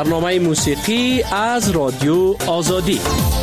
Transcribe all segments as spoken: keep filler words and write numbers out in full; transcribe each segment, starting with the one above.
برنامه موسیقی از رادیو آزادی.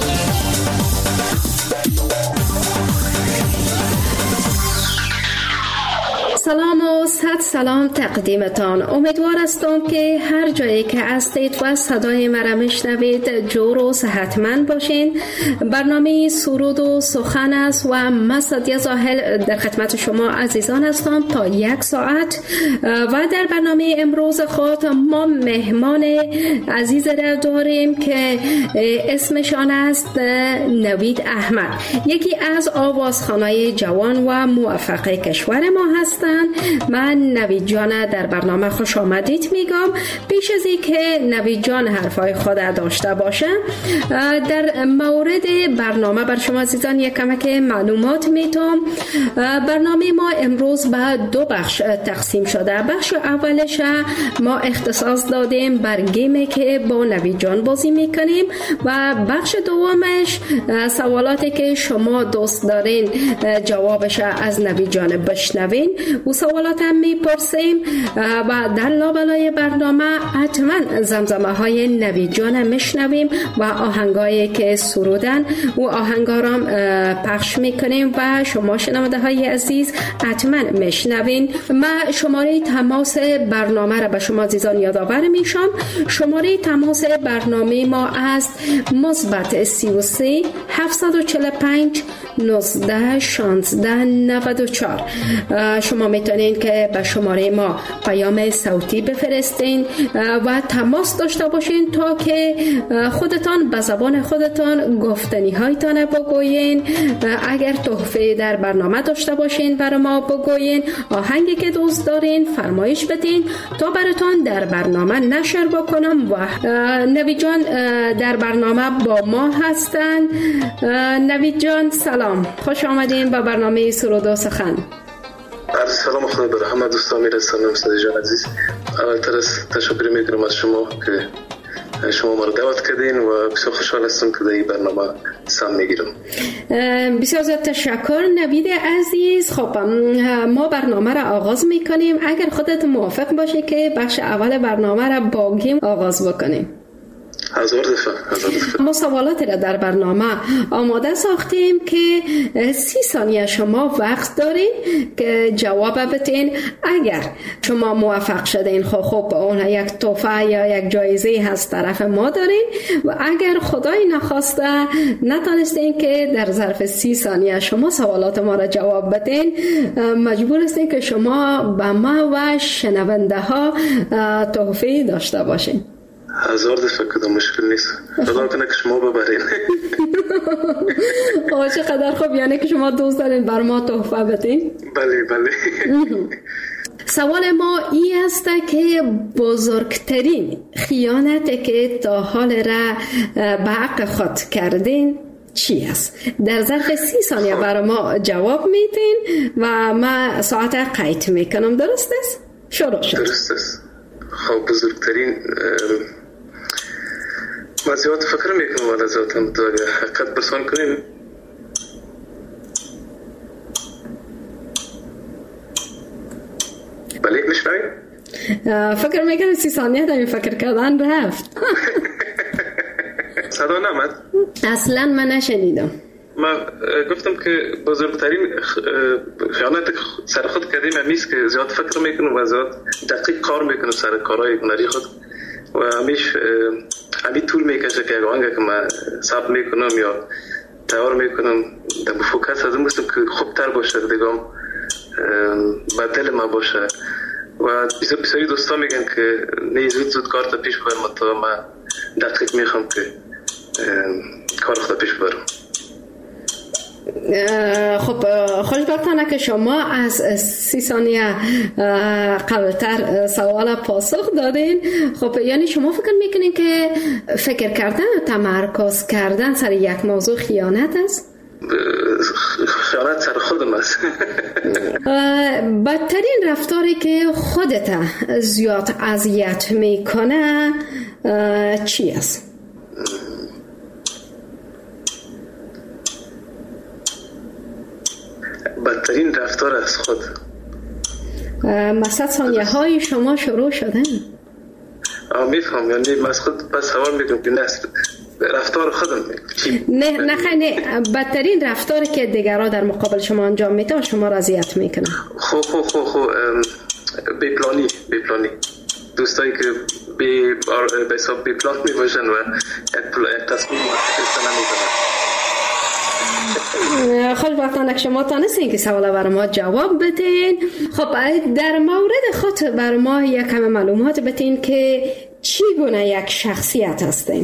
سلام و صد سلام تقدیمتان. امیدوار هستم که هر جایی که هستید و صدای مرا میشنوید جور و صحتمند باشین. برنامه سرود و سخن است و من سعدیه زاهل در خدمت شما عزیزان هستم تا یک ساعت. و در برنامه امروز خود ما مهمان عزیز را داریم که اسمشان است نوید احمد، یکی از آوازخوانای جوان و موفق کشور ما هستند. من نوید جان در برنامه خوش آمدید میگم. پیش از اینکه نوید جان حرفای خود داشته باشه، در مورد برنامه بر شما عزیزان یک کمک معلومات میتونم. برنامه ما امروز به دو بخش تقسیم شده. بخش اولش ما اختصاص دادیم بر گیمی که با نوید جان بازی میکنیم و بخش دومش سوالاتی که شما دوست دارین جوابش از نوید جان بشنوین و سوالات هم میپرسیم و در لابلای برنامه حتما زمزمه های نوید جان میشنویم و آهنگایی که سرودن و آهنگارم پخش میکنیم و شما شنونده های عزیز حتما میشنوین. من شماره تماس برنامه را به شما عزیزان یادآور میشم. شماره تماس برنامه ما است مثبت سی و سه هفتصد و چهل و پنج نوزده شانزده نود و چهار. شما میتونین که به شماره ما پیام صوتی بفرستین و تماس داشته باشین تا که خودتان به زبان خودتان گفتنی هایتان بگوین. اگر تحفه در برنامه داشته باشین برای ما بگوین، آهنگی که دوست دارین فرمایش بدین تا براتون در برنامه نشر بکنم. و نوید جان در برنامه با ما هستن. نوید جان سلام، خوش آمدین به برنامه سرود و سخن. سلام خدا بر همه دوستان میرسونم. سعدی جان عزیز، اولتر از تشکر میکنم از شما که شما ما رو دعوت کردین و بسیار خوشحال هستم که در این برنامه سهم میگیرم. بسیار زیاد تشکر نوید عزیز. خب ما برنامه را آغاز میکنیم. اگر خودت موافق باشه که بخش اول برنامه را با گیم آغاز بکنیم. هزار دفعه هزار دفعه. ما سوالاتی را در برنامه آماده ساختیم که سی ثانیه شما وقت دارین که جواب بدین. اگر شما موفق شدین خب خب اون یک تحفه یا یک جایزه هست طرف ما دارین و اگر خدای نخواسته نتونستین که در ظرف سی ثانیه شما سوالات ما را جواب بدین، مجبور هستین که شما به ما و شنونده ها تحفه داشته باشین. هزار دفعه کدام مشکل نیست. خدا کنه که شما ببرین. آه چقدر خوب، یعنی که شما دوست دارین بر ما تحفه بدین؟ بله بله. سوال ما این است که بزرگترین خیانتی که تا حال را به حق خود کردین چی است؟ در ظرف سی ثانیه برای ما جواب میدین و ما ساعت قید میکنم. درست است؟ شروع شد. درست است. خب بزرگترین ما زیاد فکر میکنم ولی زیاد هم تو اگر حقیقت برسان کنیم بله میشنوید؟ فکر میکنم سی ثانیه داریم فکر کردن رفت. صدا نمد؟ اصلا من نشنیدم. ما گفتم که بزرگترین خیانت سر خود کردیم همیست که زیاد فکر میکنم و زیاد دقیق کار میکنم سر کارهای هنری خود و همیش همی طول میکشه که اگه که من ثبت میکنم یا تیار میکنم در فوکس از این بستم که خوبتر باشه دیگم بدل ما باشه و بسیاری دوستا میگن که نه زود زود کار تا پیش برم تا من دقیق میخوام که کار خود پیش برم. خب خوشبختانه که شما از سی ثانیه قبلتر سوال پاسخ دادین. خب یعنی شما فکر میکنین که فکر کردن و تمرکز کردن سر یک موضوع خیانت است؟ خیانت سر خودم است. بدترین رفتاری که خودت زیاد اذیت میکنه چی است؟ بدترین رفتار از خود مثلا ثانیه های شما شروع شدن. میفهم، یعنی من خود بس سوال میکنم که نه رفتار خودم نه نه نه بدترین رفتاری که دیگرها در مقابل شما انجام میدن شما را اذیت میکنه. خو خو خو خو بی پلانی بی پلانی دوستایی که بی به حساب بی پلان می باشن و یک تصمیم گرفتن نمیکنن. خوشبختانه که شما تانستین که سوال بر ما جواب بدین. خب در مورد خود بر ما یک کم معلومات بدین که چی گونه یک شخصیت هستین؟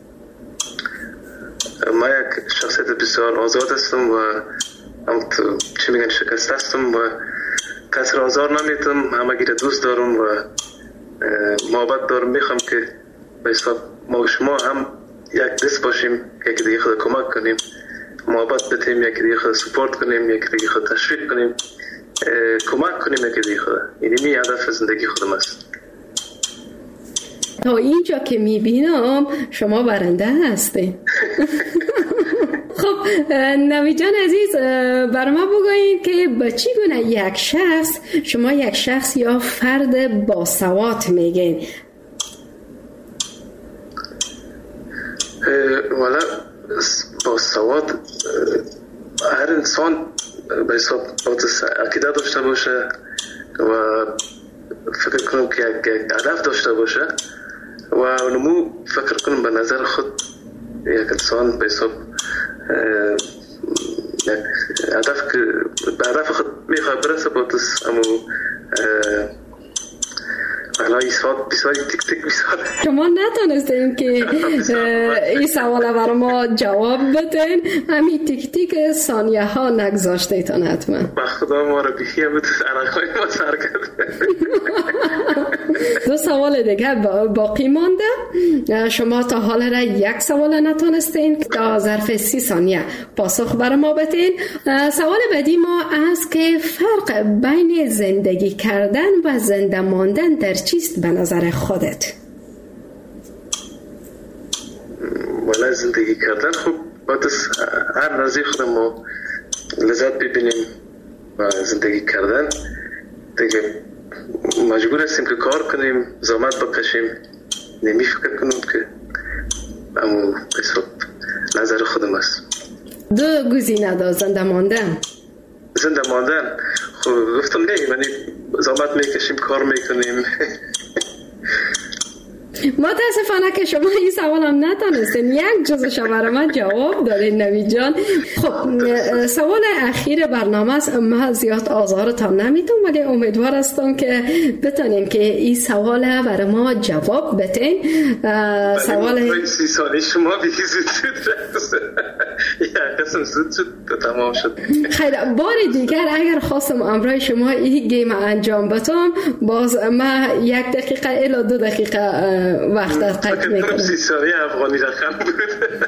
ما یک شخصیت بسیار آزاد هستم و هم چی میگن شکست هستم و کس را آزار نمیتم، همه گیره دوست دارم و محبت دارم. میخوام که به حساب ما و شما هم یک دست باشیم، یکی دیگه خود کمک کنیم، محبت بدیم، یکی دیگه خود سپورت کنیم، یکی دیگه خود تشویق کنیم، کمک کنیم یکی دیگه خود. یعنی می هدف زندگی خودم است. تا اینجا که میبینم شما برنده هستین. خب نوید جان عزیز بر ما بگویید که به چی گونه یک شخص شما یک شخص یا فرد باسواد میگین؟ والا باسواد هر انسان به حساب عقیده داشته باشه و فکر کنم که یک هدف داشته باشه و نمو فکر کنم به نظر خود یک انسان به حساب هدف که به هدف خود میخواد برسه با دست امو الان ساعت بیست تک تک بیست شما نتونستین که این سوال برای ما جواب بدین، همین تک تک ثانیه ها نگذاشتیتون حتما. با خدا ما رو بیخیه بود علاقای ما سر کرد. دو سوال دیگه باقی مانده. شما تا حال را یک سوال نتونستین تا ظرف سی ثانیه پاسخ برای ما بدین. سوال بعدی ما است که فرق بین زندگی کردن و زنده ماندن در چیست به نظر خودت؟ والا زندگی کردن خب باید هر نزدیک خودم ما لذت ببینیم و زندگی کردن دیگه مجبور هستیم که کار کنیم، زحمت بکشیم. نمی فکر کنم که اما حساب نظر خودم است. دو گزینه دا زنده ماندن. زنده ماندن خب گفتم نه، یعنی زحمت میکشیم، کار میکنیم. متاسفانه که شما این سوال هم نتونستین یک جزش برای من جواب دارین نوید جان. خب سوال اخیر برنامه است. من زیاد آزارتان نمیتونم ولی امیدوار هستم که بتونین که این سوال برای ما جواب بدین. سوال سی سالی شما بیخی زود شد یک قسم زود شد تمام شد. خیلی بار دیگر اگر خواستم امرای شما این گیم انجام بدم باز من یک دقیقه الا دو دقیقه وقت در قید میکنم. سی ثانیه افغانی رقم بود.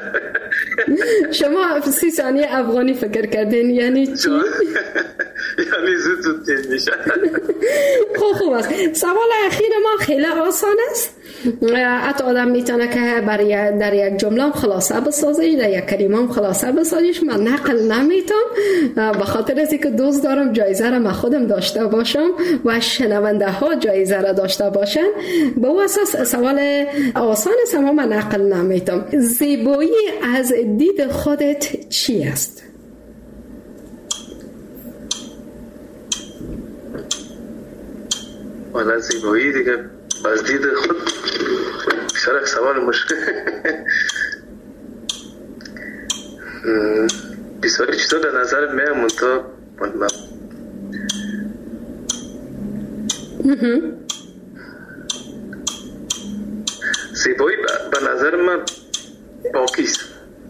شما سی ثانیه افغانی فکر کردین یعنی چی؟ یعنی زود زود تیز میشه. خوب خوب است. سوال اخیر ما خیلی آسان است. حتی آدم میتونه که برای در یک جمله خلاصه بسازه، در یک کلمه هم خلاصه بسازیش. من نقل نمیتونم به خاطر از اینکه دوست دارم جایزه را من خودم داشته باشم و شنونده ها جایزه را داشته باشن. به اون اساس سوال آسان است اما من نقل نمیتونم. زیبایی از دید خودت چی است؟ والا زیبایی دیگه از دید خود بسیار سوال مشکل. بسیاری چیزا در نظر میام منطقه زیبایی به نظر من پاکیست.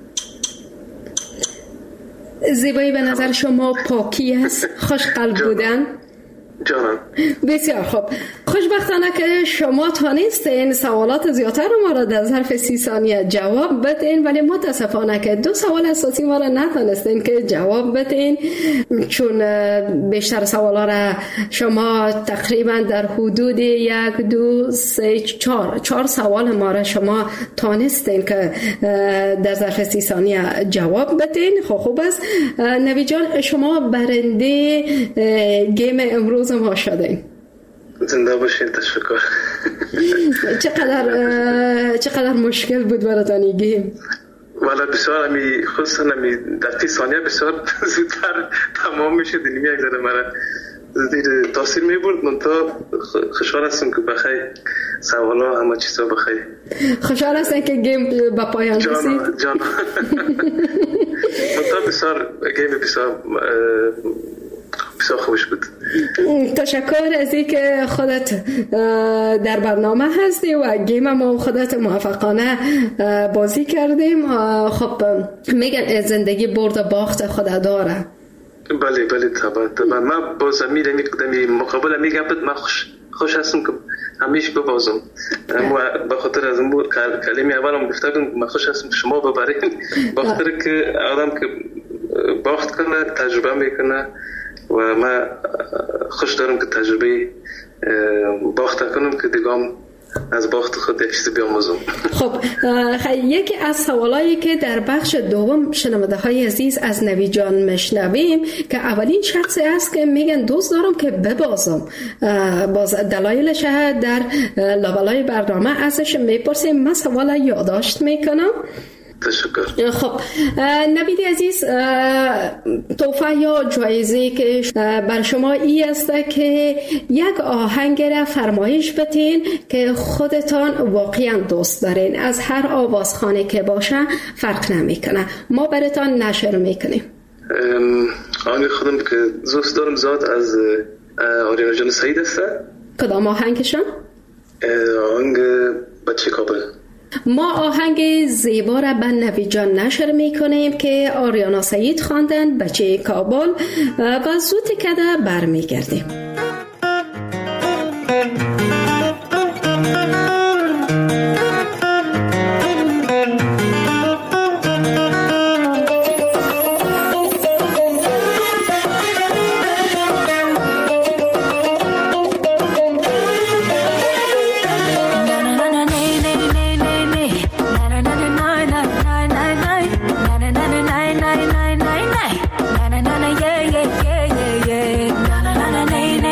زیبایی به نظر شما پاکی است، خوش قلب بودن؟ جانم بسیار خوب. خوشبختانه که شما تانستین سوالات زیادتر ما را در ظرف سی ثانیه جواب بدین ولی متاسفانه که دو سوال اساسی ما را نتانستین که جواب بدین چون بیشتر سوالا را شما تقریبا در حدود یک دو سه چهار چهار سوال ما را شما تانستین که در ظرف سی ثانیه جواب بدین. خب خوب است. نوید جان شما برنده گیم امروز ما شدین. زنده باشین. تشکر. چقدر چقدر مشکل بود براتون این گیم؟ والا بسیار همی خصوصا همی دقیقی ثانیه بسیار زودتر تمام میشه دنیمی یک زده مرا زیر تاثیر میبرد. من تا خوشحال هستم که بخیر سوالا همه چیزا بخیر. خوشحال هستم که گیم با پایان رسید. جانا جانا من تا بسیار گیم بسیار بسیار خوش بود. تشکر از این که خودت در برنامه هستی و گیم ما خودت موفقانه بازی کردیم. خب میگن زندگی برد و باخت خود داره. بله بله طبعا طبعا من باز امیر امید قدمی مقابل میگم من خوش خوش هستم که همیشه ببازم. و به خاطر از اون کلمه اولم گفتم من خوش هستم که شما ببرین، به خاطر که آدم که باخت کنه تجربه میکنه و من خوش دارم که تجربه باخت کنم که دیگه از باخت خود یک چیزی بیاموزم. خب یکی از سوالایی که در بخش دوم شنونده های عزیز از نوی جان میشنویم که اولین شخصی است که میگن دوست دارم که ببازم، باز دلایلش در لابلای برنامه ازش میپرسیم. من سوال یادداشت میکنم. تشکر. خب نوید عزیز، تحفه یا جایزه که بر شما ای است که یک آهنگ را فرمایش بتین که خودتان واقعا دوست دارین، از هر آوازخانه که باشه فرق نمیکنه، ما براتان نشر میکنیم. آهنگ خودم که دوست دارم زاد از آریانا جان سعید است. کدام آهنگشان؟ آهنگ بچه کابل. ما آهنگ زیبا را به نوی جان نشر میکنیم که آریانا سعید خواندن، بچه کابل، و زود کده برمیگردیم. Na na na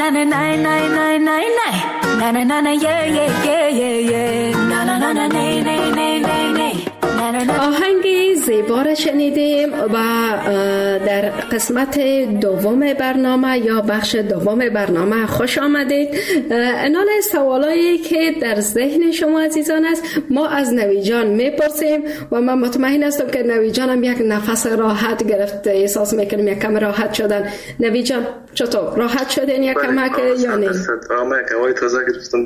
na na na na na na na na na na yeah yeah yeah yeah yeah na na na na na na na na. آهنگ زیبا را شنیدیم و در قسمت دوم برنامه یا بخش دوم برنامه خوش آمدید. انال سوالایی که در ذهن شما عزیزان است ما از نوی جان میپرسیم و من مطمئن هستم که نوی جان هم یک نفس راحت گرفته، احساس میکنیم یک کم راحت شدن. نوی جان چطور؟ راحت شدین یک کم یا نه؟ آمه یک هوای تازه گرفتم،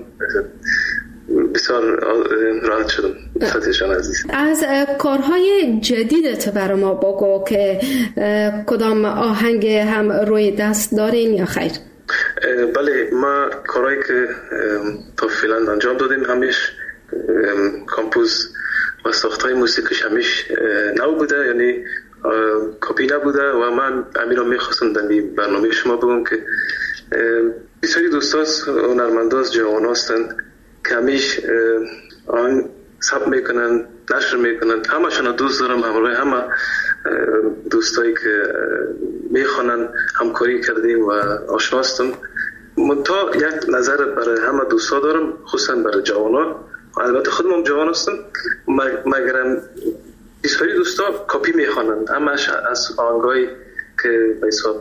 بسیار راحت شدم. فتیشان عزیز، از کارهای جدیدت برای ما بگو که کدام آهنگ هم روی دست دارین یا خیر؟ بله، ما کارهایی که تا فعلا انجام دادیم همیش کامپوز و ساختای موسیقیش همیش نو بوده، یعنی کپی نبوده و من امیر رو میخواستم در برنامه شما بگم که بسیاری دوستاست هنرمنداست جوان هستن که همیش آن ثبت میکنن، نشر میکنن. همه شنا دوست دارم، همراه همه دوستایی که میخوانن همکاری کردیم و آشنا هستم. منتها یک نظر برای همه دوستا دارم، خصوصا برای جوانا. البته خودم هم جوان هستم، مگرم بسیاری دوستا کپی میخوانن، همش از آهنگایی که به حساب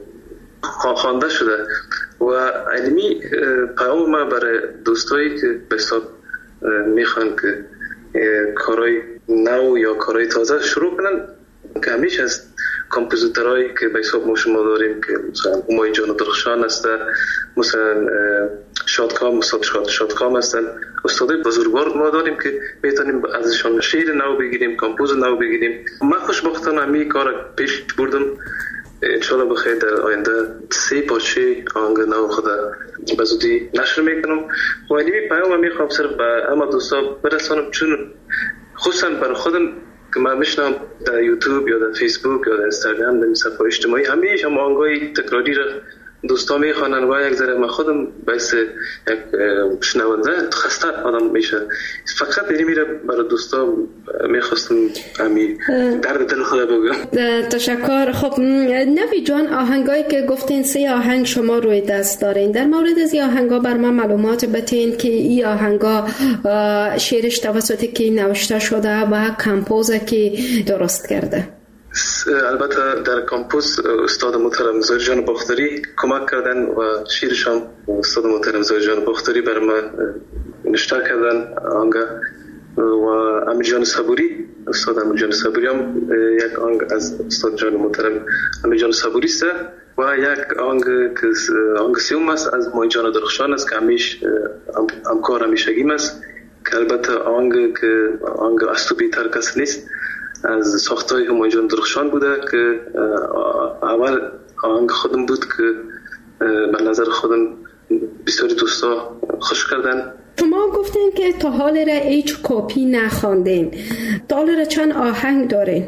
خوانده شده. و علمی پیام ما برای دوستایی که به حساب میخوان که کارهای نو یا کارهای تازه شروع کنن، که همیشه از کمپوزیترهایی که به حساب ما شما داریم که مثلا همای جان درخشان هسته، مثلا شادکام استاد شادکام هستن، استادای بزرگوار ما داریم که میتونیم ازشان شعر نو بگیریم، کمپوز نو بگیریم. من خوشبختانه همی کار پیش بردم، انشالله بخیر در آینده سه پاچه آهنگ نو خود به زودی نشر میکنم. و اینمی پیام میخوام صرف به همه دوستا برسانم، چون خصوصا برای خودم که من میشنم در یوتیوب یا در فیسبوک یا در اینستاگرام در صفحه اجتماعی همیشه هم آهنگای تکراری را دوستا میخوانن و یک ذره من خودم باعث یک شنونده خسته آدم میشه. فقط اینمی را برای دوستا میخواستم همی درد دل خدا بگم. تشکر. خب نوی جان، آهنگایی که گفتین سه آهنگ شما روی دست دارین، در مورد از این آهنگا بر من معلومات بتین که این آهنگا شعرش توسط کی نوشته شده و کمپوز کی درست کرده؟ البته در کمپوز استاد محترم زاهر جان باختری کمک کردن و شعرش هم استاد محترم زاهر جان باختری بر من نوشته کردن آهنگ، و امیر جان صبوری استاد امیر جان صبوری هم یک آهنگ از استاد جان محترم امیر جان صبوری است و یک آهنگ که آهنگ سوم است از مای جان درخشان است که همیش همکار همیشگیم است، که البته آهنگ که آهنگ از تو بیتر کس نیست از ساختای همای جان درخشان بوده که اول آهنگ خودم بود که به نظر خودم بسیاری دوستا خوش کردن. شما گفتین که تا حال را هیچ کپی نخواندین، تا حال را چند آهنگ دارین؟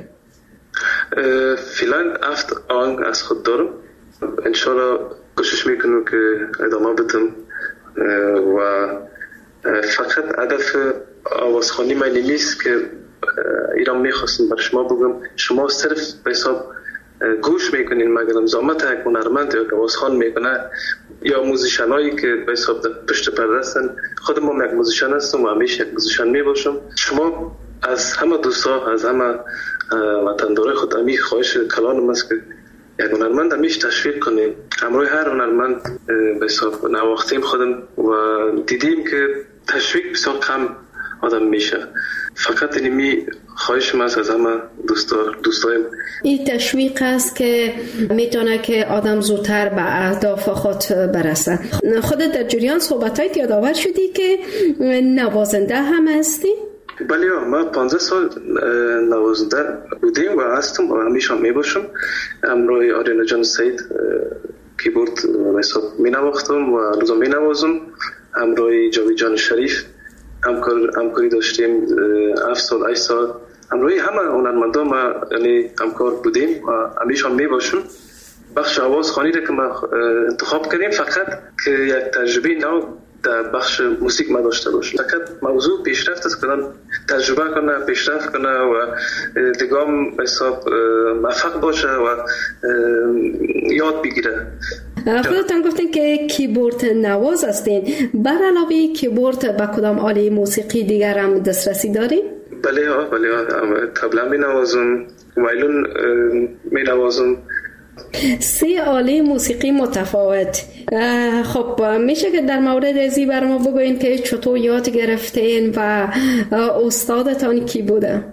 فعلا هفت آهنگ از خود دارم، انشالله کوشش میکنم که ادامه بدم و فقط هدف آوازخوانی من نیست که ایران میخواستم بر شما بگم شما صرف به حساب گوش میکنین، مگر زحمت یک هنرمند یا آوازخوان میکنه یا موزیشنایی که به حساب در پشت پرده هستن. خودم هم یک موزیشن هستم و همیشه یک موزیشن میباشم. شما از همه دوستا، از همه وطندارای خود همی خواهش کلانم است که یک هنرمند همیشه تشویق کنیم. همراه هر هنرمند به حساب نواختیم خودم و دیدیم که تشویق بسیار کم آدم میشه. فقط اینمی خواهش من از همه دوستا دوستایم این تشویق است که میتونه که آدم زودتر به اهداف خود برسه. خودت در جریان صحبتایت یادآور شدی که نوازنده هم هستی؟ بله، ما پانزده سال نوازنده بودیم و هستم و همیشه میباشم. همراه آریانا جان سید کیبورد حساب می نواختم و روزا می نوازم. همراه جاوید جان شریف همکار همکاری داشتیم هفت سال هشت سال. همراه همه هنرمندا ما یعنی همکار بودیم و همیشه می باشم. بخش آوازخوانی را که ما انتخاب کردیم فقط که یک تجربه نو در بخش موسیقی ما داشته باشیم. فقط موضوع پیشرفت است که تجربه کنه، پیشرفت کنه و دیگام حساب موفق باشه و یاد بگیره. خودتان گفتین که کیبورد نواز هستین، بر علاوه کیبورد با کدام آله موسیقی دیگر هم دسترسی دارین؟ بله ها بله ها طبله می نوازم، وایلون می نوازم. سه آله موسیقی متفاوت. خب میشه که در مورد ازی بر ما بگوین که چطور یاد گرفتین و استادتان کی بوده؟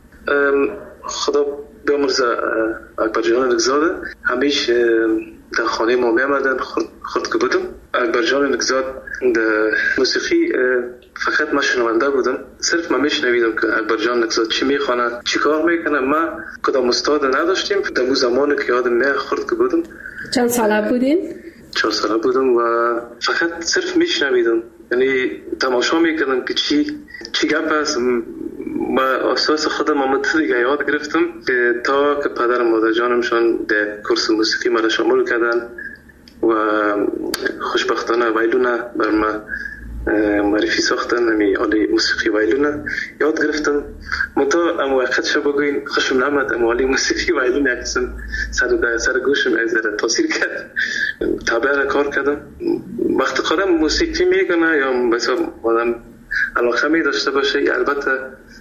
خدا بیامرزه اکبر جان نگزاده همیش در خانه ما می آمدن خود که بودم. اکبر جان نگزاد در موسیقی فقط ما شنونده بودم، صرف ما میشنویدم که اکبر جان نگزاد چی میخوانه چی کار میکنه. ما کدام استاد نداشتیم در اون زمانی که یادم می خورد که بودم. چند ساله بودین؟ چهار ساله بودم و فقط صرف میشنویدم، یعنی تماشا میکردم که چی چی گپ است. ما اساس خودم آمده دیگه یاد گرفتم که تا که پدر و مادر جانمشان در کورس موسیقی مرا شامل کردن و خوشبختانه وایلونه بر ما معرفی ساختن. همی آله موسیقی وایلونه یاد گرفتم. منطقه ام وقت شب بگوین خشم نمد ام آله موسیقی وایلونه یکسن سر, سر گوشم از در تاثیر کرد. طبعا کار کردم. وقت خودم موسیقی میگنه یا بسا آدم علاقه می داشته باشه، البته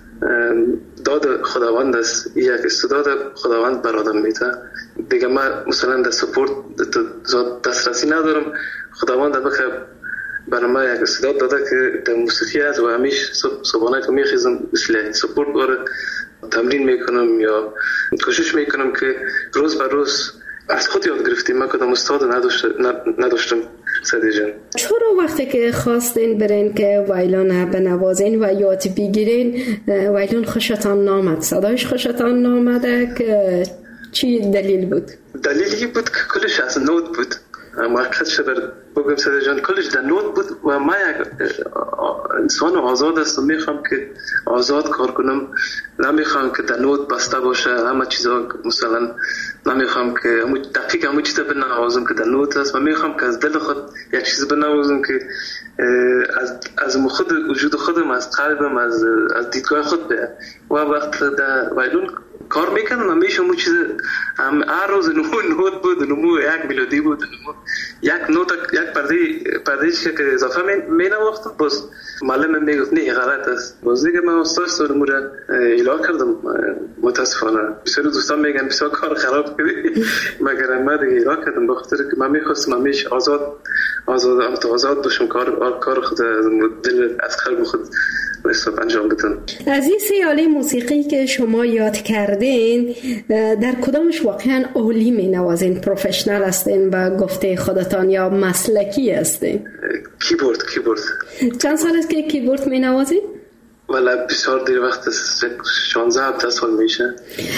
داد خداوند است، یک استعداد خداوند بر آدم میده دیگه. من مثلا در سپورت دسترسی ندارم، خداوند بخیر برای من یک استعداد داده که در موسیقی است و همیشه صبحانه که میخیزم مثل سپورت باره تمرین میکنم یا کوشش میکنم که روز بر روز از خود یاد گرفتیم. من کدام استاد نداشتم. سعدی جان چرا وقتی که خواستین برین که وایلون بنوازین و یاد بگیرین وایلون خوشتان نامد، صدایش خوشتان نامده که چی دلیل بود؟ دلیلی بود که کلش از نوت بود. موقت شد بگم سعدی جان کلش در نوت بود و من یک انسان آزاد هستم، میخوام که آزاد کار کنم، نمیخوام که در نوت بسته باشه همه چیزا. مثلا نمیخوام که همون دقیق همون چیزا بنوازم که در نوت هست، و میخوام که از دل خود یک چیز بنوازم که از از خود وجود خودم، از قلبم، از از دیدگاه خود به. و وقت در وایلون کار میکنم همیشه همون چیز هم هر روز نمو نوت بود، نمو یک ملودی بود، نمو یک نوت یک پرده پردهش که اضافه می نواختم. باز معلم میگفت نه غلط است. باز دیگه من استاد سر مورا اعلام کردم. متاسفانه بسیار دوستان میگن بسیار کار خراب کردی، مگر من دیگه اعلام کردم بخاطر که من میخواستم همیشه آزاد آزاد آزاد باشم، کار کار خود دل از قلب خود حساب انجام بدم. از این سه آله موسیقی که شما یاد کردین در کدامش واقعا عالی می نوازین؟ پروفشنال هستین و گفته خودتان یا مسلکی هستین؟ کیبورد کیبورد چند سال است که کیبورد می نوازین؟ والا بسیار دیر وقت است، شانزده هفته سال میشه.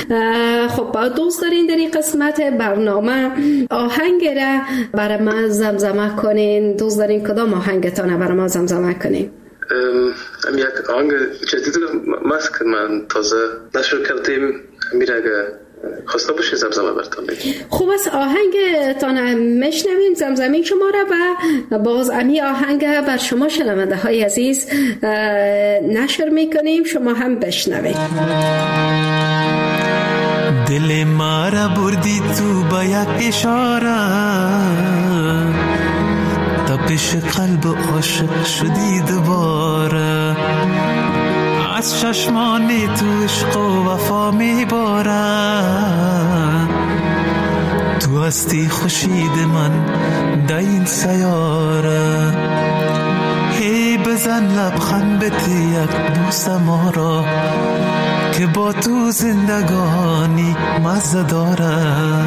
خب دوست دارین در این قسمت برنامه آهنگ را برای ما زمزمه کنین؟ دوست دارین کدام آهنگتان برای ما زمزمه کنین؟ ام یک آهنگ جدید ماست که من تازه نشر کردیم، میره اگه خواسته باشه زمزمه براتون بگم. خوب است، آهنگتان میشنویم، زمزمه شما را و باز امی آهنگ بر شما شنونده های عزیز نشر میکنیم، شما هم بشنوید. دل ما را بردی تو با یک اشاره، تپش قلب عاشق شدی دوباره، از چشمان تو عشق و وفا میباره، تو هستی خورشید من در این سیاره، هی بزن لبخند بده یک دوست ما را که با تو زندگانی مزه داره.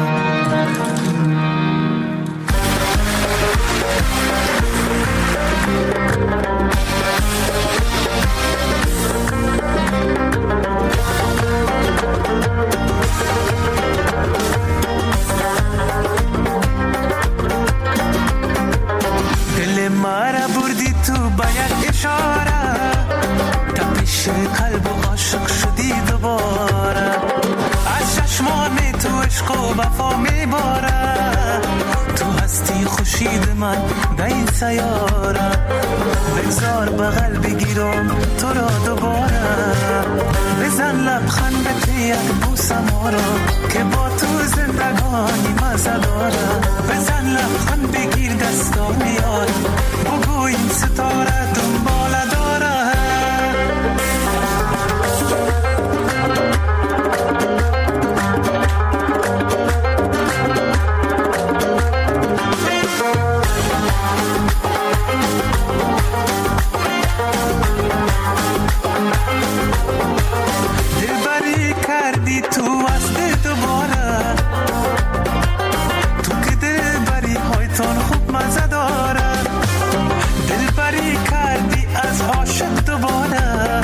من در این سیاره بگذار بغل بگیرم تو را دوباره، بزن بزن لبخند به یک بوسم آرا که با تو زندگانی مزه دارم. بزن لبخند بگیر دستام یار بگو این ستاره دنبال داره. دلبری کردی تو از دل دوباره، تو که دلبری هایتان خوب مزه داره. دلبری کردی از عاشق دوباره،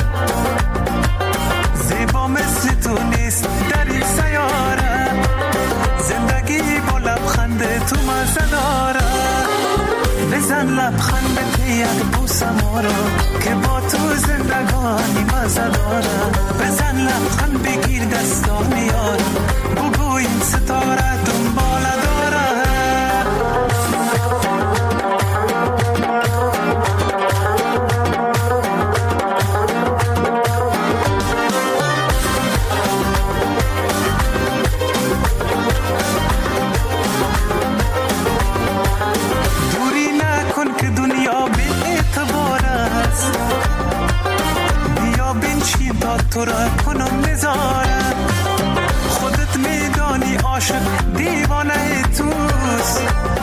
زیبا مثل تو نیست در این سیاره. زندگی با لبخند تو مزه داره. بزن لبخند به یک بوسم آرا که با تو زندگانی مزه داره. بزن لبخند بگیر دستام یار بگو این ستاره دنبال داره. تو را کنم نزارم، خودت میدانی عاشق دیوانه توست.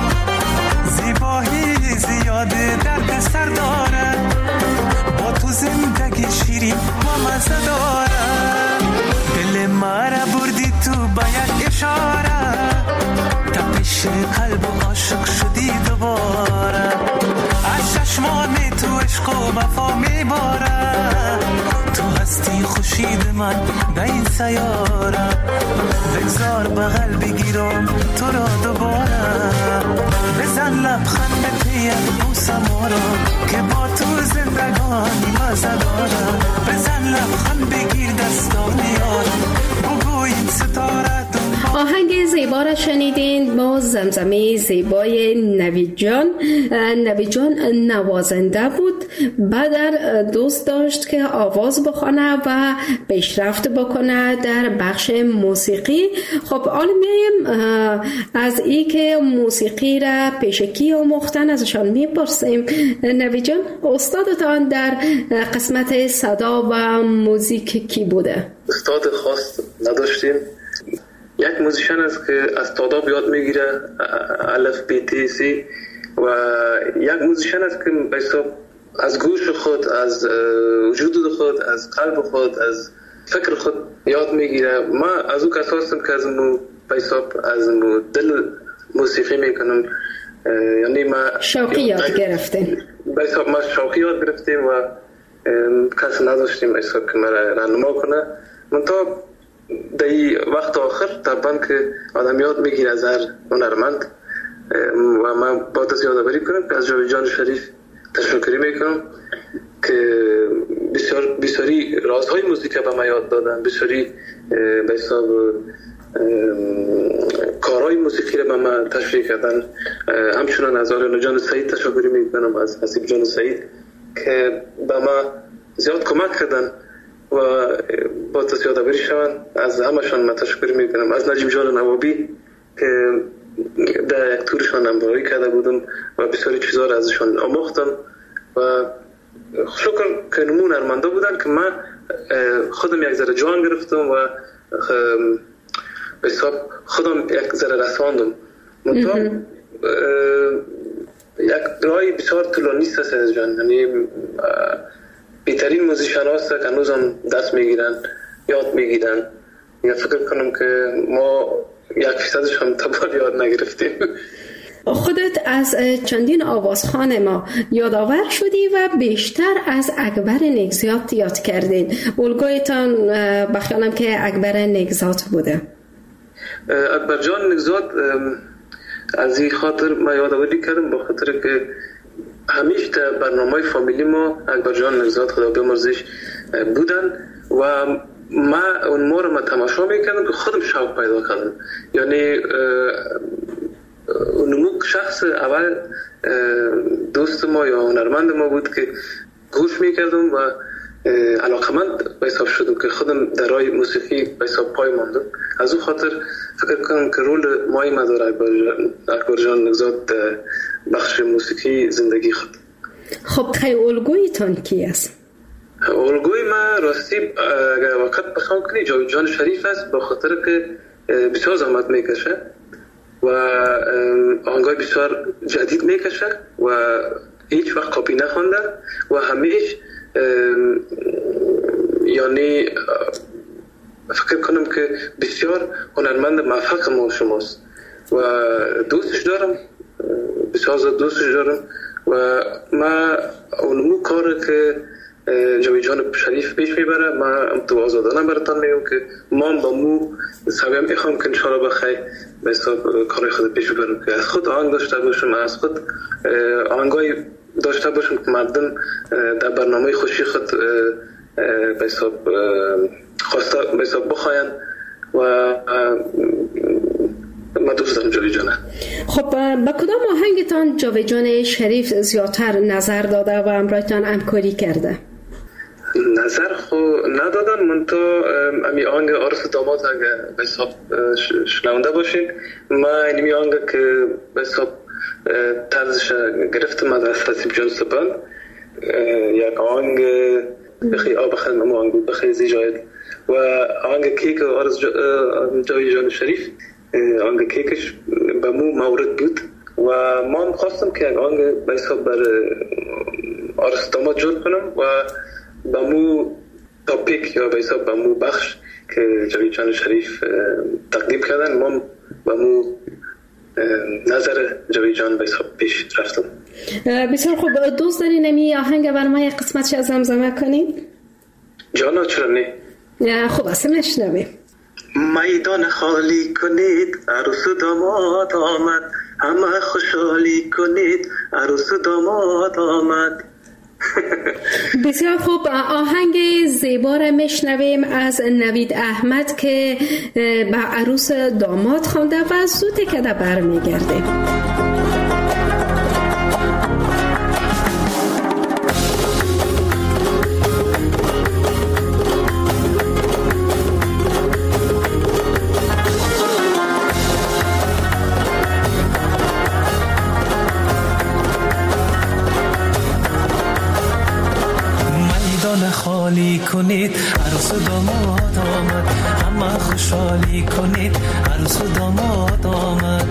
زیبایی زیاده درد سر داره، با تو زندگی شیرین و مزه داره. دل مرا بردی تو با یک اشاره، تپش قلب و عاشق شدی دوباره. از چشمان تو عشق و وفا میباره، تو هستی خوشید من به این سیاره. بگذار بغل بگیرم تو را دوباره. بزن لبخند به یک بوسم آرا که با تو زندگانی مزه داره. بزن لبخند بگیر دستام یار بگو این ستاره. آهنگ زیبا را شنیدین با زمزمه زیبای نوید جان. نوید جان نوازنده بود، بعد دوست داشت که آواز بخونه و پیشرفت بکنه در بخش موسیقی. خب حالا میایم از این که موسیقی را پیش کی آموختن ازشان میپرسیم. نوید جان استادتان در قسمت صدا و موزیک کی بوده؟ استاد خاص نداشتیم. یک موزیشن است که از تاداب یاد میگیره، الف بی تی سی، و یک موزیشن است که به حساب از گوش خود، از وجود خود، از قلب خود، از فکر خود یاد میگیره. ما از او کسا هستم که از مو به حساب از مو دل موسیقی میکنم. یعنی ما شوقی یاد گرفتیم، به حساب ما شوقی یاد گرفتیم و کس نداشتیم به حساب که ما راهنما کنه. منتها در وقت آخر طبعا که آدم یاد میگیره از هر هنرمند، و من باید از یادآوری کنم که از جاوید جان شریف تشکری میکنم که بسیار بسیاری رازهای موسیقی به من یاد دادن، بسیاری به حساب کارهای موسیقی را به من تشریح کردن. همچنان از آریانا جان سعید تشکری میکنم، از حسیب جان سعید که به من زیاد کمک کردن و با یادآوری شوند. از همشان من تشکر میکنم. از نجیب جان نوابی که در یک تورشان همراهی کرده بودم و بسیاری چیزا را ازشان آموختم و شکر که نمون هنرمندا بودن که من خودم یک ذره جان گرفتم و به حساب خودم یک ذره رساندم. منتها یک راهی بسیار طولانی است از جان، یعنی بهترین موزیشن هاست که هنوز هم دست میگیرن، یاد میگیرن. یا فکر کنم که ما یک فیصدش هم تبار یاد نگرفتیم. خودت از چندین آوازخوان ما یادآور شدی و بیشتر از اکبر نگزات یاد کردین. الگویتان بخیالم که اکبر نگزات بوده. اکبر جان نگزات از این خاطر ما یادآوری کردم، با خاطر که همیشه در برنامه فامیلی ما اکبر جان نگزات خدا بیامرزش بودن و ما اون ما رو ما تماشا میکردم که خودم شوق پیدا کردم. یعنی اونمو شخص اول دوست ما یا هنرمند ما بود که گوش میکردم و علاقمند به حساب شدم که خودم در راه موسیقی به حساب پای ماندم. از اون خاطر فکر کنم که رول مای مدار اکبر جان نگذاد بخش موسیقی زندگی خود. خب خیلی الگویتان کی است؟ الگوی ما راستی اگر وقت بخوام کنی جاوید جان شریف است، به خاطر که بسیار زحمت میکشه و آهنگای بسیار جدید میکشه و هیچ وقت کپی نخونده و همیشه یعنی فکر کنم که بسیار هنرمند موفق ما شماست و دوستش دارم، بسیار زیاد دوستش دارم و ما اونمو کار که جاوید جان شریف پیش میبره ما تو آزادانه براتان میگم که ما با مو سویم میخوام که انشاءالله بخیر به حساب کار خود پیش ببرم که از خود آهنگ داشته باشم، از خود آهنگای داشته باشم که مردم در برنامه خوشی خود به حساب خواسته به حساب بخواین و ما دوست دارم جاوید جانه. خب با کدام آهنگتان جاوید جان شریف زیادتر نظر داده و همراهتان همکاری کرده؟ نظر خو ندادن، من تو امی آهنگ آرس داماد اگه به حساب شنونده باشین، ما اینمی آهنگ که به حساب طرزش گرفتم از حسیب جان سپن، یک آهنگ بخی آب خیلی ممو آهنگ بخی زیجاید و آهنگ کیک آرس جاوید جان شریف آهنگ کیکش به مو مورد بود و ما هم خواستم که یک آهنگ به حساب بر آرس داماد جور کنم و به مو تاپیک یا به حساب به مو بخش که جاوید جان شریف تقدیم کردن ما به مو نظر جاوید جان به حساب پیش رفتم. بسیار خوب، دوست دارین امی آهنگ بر ما یک قسمتش از زمزمه کنین؟ جانا چرا نه؟ خوب است نشنویم. میدان خالی کنید عروس و داماد آمد، همه خوشحالی کنید عروس و داماد آمد. بسیار خوب، آهنگ زیبا را میشنویم از نوید احمد که به عروس داماد خوانده و زود که بر میگرده. خالی کنید عروس و داماد آمد، همه خوشحالی کنید عروس و داماد آمد.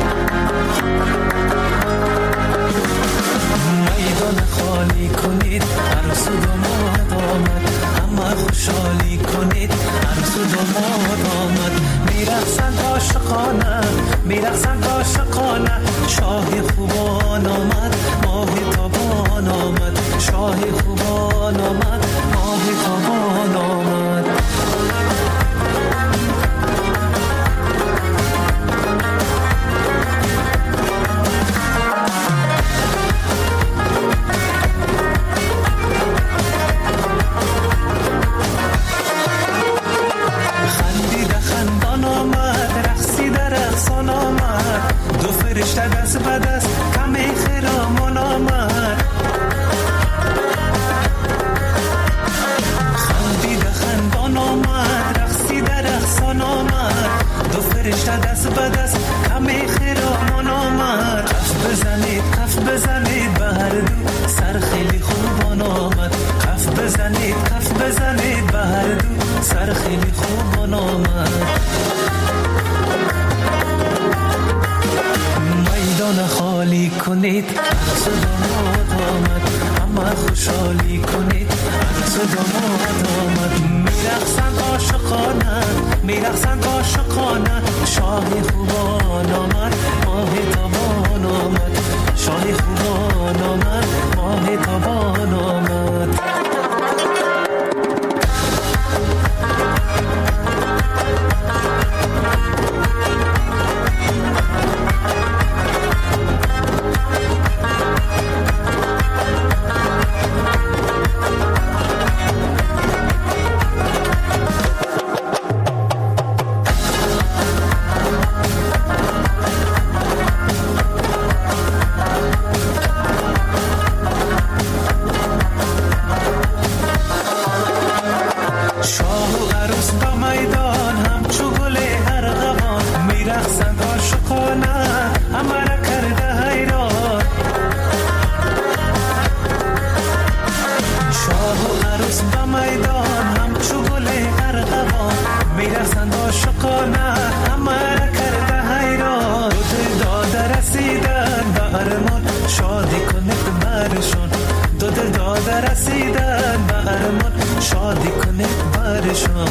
میدان خالی کنید عروس و داماد آمد، همه خوشحالی کنید عروس و داماد آمد. میرقصند عاشقانه میرقصند عاشقانه، شاه خوبان آمد ماه تابان آمد، شاه خوبان آمد ماه تابان آمد. خندیده خندان آمد، رقصیده رقصان آمد، دو فرشته دست به دست کمی خرامان آمد. فرشته دست به دست کمی خیرامان آمد. کف بزنید کف بزنید به هر دو سر خیلی خوبان آمد. کف بزنید کف بزنید به هر دو سر خیلی خوبان آمد. میدان خالی کنید عروس داماد آمد، همه خوشحالی کنید عروس داماد آمد. میرقصند عاشقانه میرقصند عاشقانه، شاه خوبان آمد ماه تابان آمد، شاه خوبان آمد ماه تابان آمد. میرسند عاشقانه همه را کرده حیران دو دل داده رسیدن به ارمان شادی کنید برشان دو دل داده رسیدن به ارمان شادی کنید برشان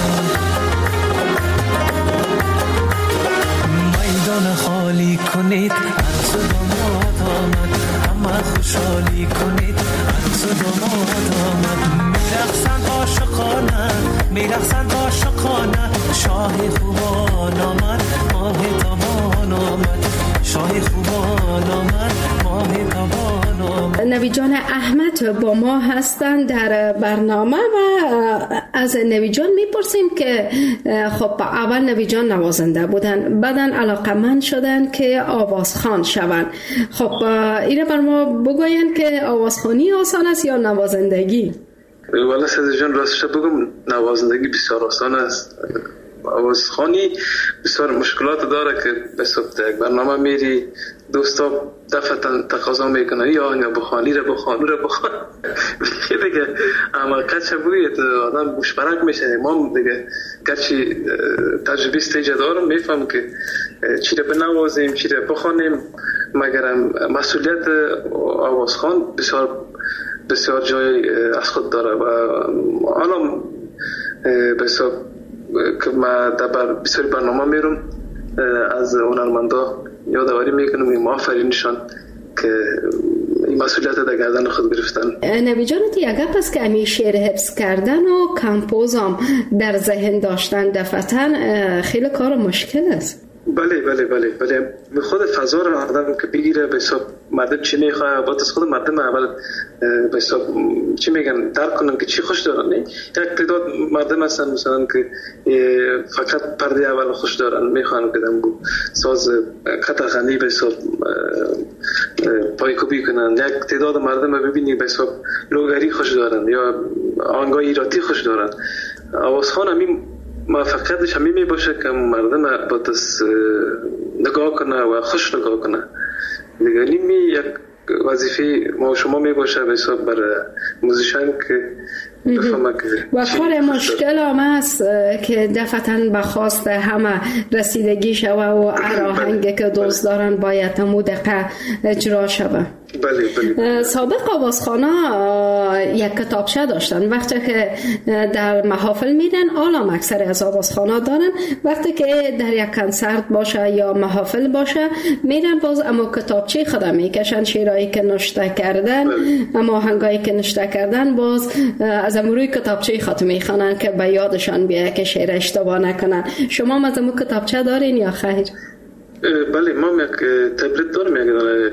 میدان خالی کنید عروس و داماد آمد همه خوشحالی کنید عروس و داماد آمد میرقصند عاشقانه میرقصند عاشقانه شاه خوبان آمد ماه تابان آمد شاه خوبان آمد ماه تابان آمد. نوید جان احمد با ما هستند در برنامه و از نوید جان میپرسیم که خب اول نوید جان نوازنده بودن بعدن علاقمند شدن که آوازخوان شوند. خب اینه بر ما بگوین که آوازخوانی آسان است یا نوازندگی؟ والا سید جان راستش بگم نوازندگی بسیار آسان است. آوازخوانی بسیار مشکلات داره که به صورت یک برنامه میری دوستا دفعتا تقاضا میکنه یا آنیا بخوانی را بخوان را بخوان دیگه اما کچه بوید آدم مشبرک میشه. ما دیگه گرچی تجربه استیجه دارم میفهم که چی را بنوازیم چی را بخوانیم مگرم مسئولیت آوازخوان بسیار بسیار جای از خود داره و الان بسیار که ما در بسیار برنامه میرم از هنرمندا یادآوری میکنم این آفرینشان که این مسئولیت در گردن خود گرفتن. نوید جان یک گپ است که همین شعر حفظ کردن و کمپوزم در ذهن داشتن دفعتاً خیلی کار مشکل است. بله بله بله بله خود فضا رو آدم که بگیره به حساب مردم چی میخواه باید از خود مردم اول به حساب چی میگن درک کنن که چی خوش دارن. یک تعداد مردم هستن مثلا که فقط پرده اول خوش دارن میخوان که دم ساز قطعخانی به حساب پایکوبی کنن. یک تعداد مردم رو ببینی به حساب لوگری خوش دارن یا آهنگای ایراتی خوش دارن. آوازخوان همین موفقیتش همین می باشه که مردم با دست نگاه کنه و خوش نگاه کنه. دیگه نیمی یک وظیفه ما و شما می باشه به حساب برای موزیشن که بفهمه که و کار مشکل هم است که دفعتاً به خواست همه رسیدگی شوه و هر آهنگی که دوست دارن باید همون دقیقه اجرا شوه. بله بله. سابق آوازخوانا یک کتابچه داشتن وقتی که در محافل میدن آلام اکثر از آوازخوانا دارن وقتی که در یک کنسرت باشه یا محافل باشه میرن باز اما کتابچه خدا میکشن شعرهایی که نوشته کردن اما آهنگایی که نوشته کردن باز از امروی کتابچه خود میخوانن که به یادشان بیایه که شعر اشتباه نکنن. شما از امو کتابچه دارین یا خیر؟ بله ما یک تبلت دارم یک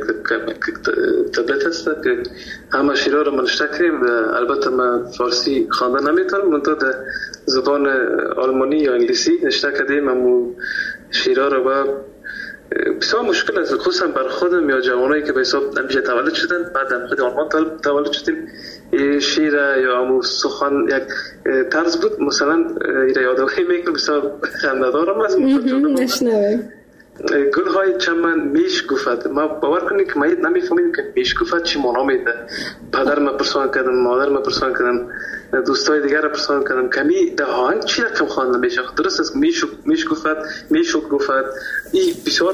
تبلت هست که همه شیرها رو منشته کریم. البته من فارسی خواندن نمیتونم منطقه در زبان آلمانی یا انگلیسی نشته کردیم همون شیرها رو و بسیار مشکل است خصوصا بر خودم یا جوانایی که به حساب نمیشه تولد شدن بعد هم خود آلمان تولد شدیم شیر یا همون سخن یک طرز بود مثلا ایره یادواری میکنم بسیار خنده‌دارم است نشنوه گل های چمن میش گفت ما باور کنید که ما نمیفهمیم که میش گفت چی معنا میده. پدر ما پرسان کردم مادر ما پرسان کردم دوستای دیگر را پرسان کردم کمی ده آهنگ چی رقم خواندن میشه درست است میش میش گفت میش گفت این بسیار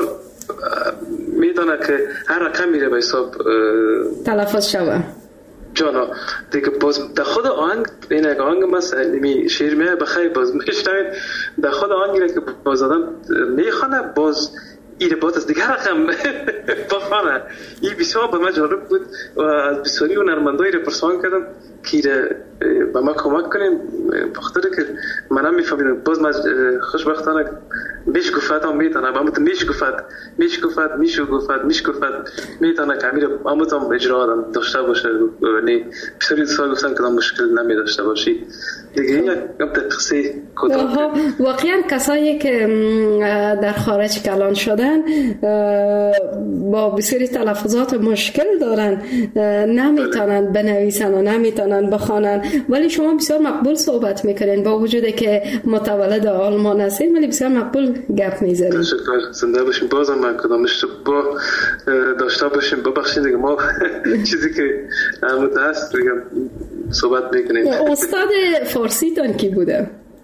میدونه که هر رقم میره به حساب تلفظ شوه جانا دیگه باز در خود آهنگ این یک آهنگ مثلا می شعر میه بخیر باز میشنوید در خود آهنگی که باز آدم میخونه باز ایره باز از دیگه رقم بخونه. این بسیار به من جالب بود و از بسیاری هنرمندایی رو پرسان کردم که ایره به ما کمک کنیم بخاطر که من هم میفهمیدم باز من خوشبختانه میش گفت هم میتونه اما میش گفت میش گفت میشو گفت میش گفت میتونه که امیر اما هم اجرا آدم داشته باشه نه بسیاری دوستان گفتن که مشکل نمی داشته باشی دیگه این هم تقصی کدام واقعا کسایی که در خارج کلان شدن با بسیاری تلفظات مشکل دارن نمیتونن بنویسن و نمیتونن بخوانن ولی شما بسیار مقبول صحبت میکنین با وجودی که متولد آلمان هستین ولی بسیار مقبول گپ میزنین. تشکر زنده باشین بازم من کدام اشتباه داشته باشیم ببخشید دیگه ما چیزی که همون هست دیگه صحبت میکنیم. استاد فارسی تان کی بوده؟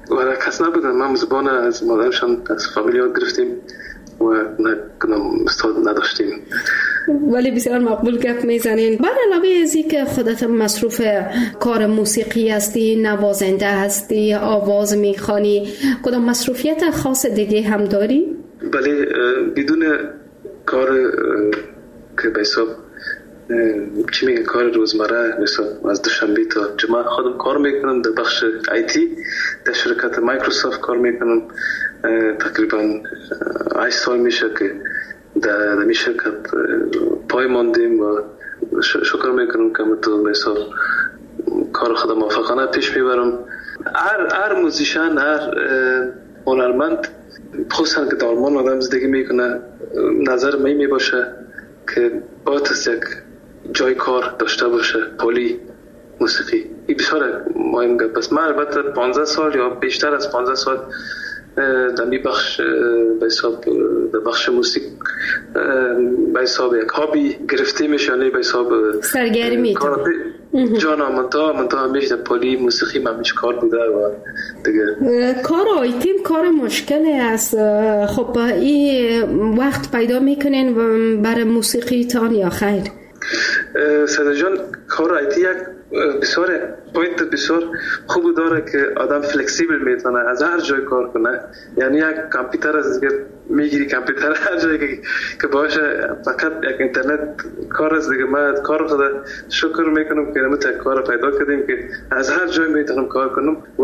و کس نبودن. ما زبان از مادرشان از فامیلی ها گرفتیم و نکنم استاد نداشتیم. ولی بسیار مقبول گپ میزنین. بر علاوه از این که خودت مصروف کار موسیقی هستی، نوازنده هستی، آواز میخوانی، کدام مصروفیت خاص دیگه هم داری؟ بله، بدون کار که به حساب چی میگه کار روزمره، مثلا از دوشنبه تا جمعه خودم کار میکنم در بخش آیتی در شرکت مایکروسافت کار میکنم. تقریبا هشت سال میشه که در می شرکت پای ماندیم و شکر میکنم که تو به حساب کار خودم موفقانه پیش میبرم. هر هر موزیشن، هر هنرمند خصوصا که در آلمان آدم زندگی میکنه، نظر می می باشه که باید است یک جای کار داشته باشه، پولی موسیقی. این بسیار مهم گپ است. من البته پانزده سال یا بیشتر از پانزده سال در می بخش به حساب در بخش موسیقی به حساب یک هابی گرفته میشه، یعنی به حساب سرگرمی جان آمنتا منتا همیشه پولی موسیقی من همیشه کار بوده و دیگه. کار آیتیم کار مشکلی است. خب این وقت پیدا میکنین برای موسیقی تان یا خیر؟ ساده جان، کار آیتی یک بسیار پوینت بسیار خوب داره که آدم فلکسیبل میتونه از هر جای کار کنه. یعنی یک کامپیوتر از دیگه میگیری، کامپیوتر هر جایی که, که باشه، فقط یک اینترنت کار از دیگه. من کار خدا شکر میکنم که نمیت کار پیدا کردیم که از هر جای میتونم کار کنم و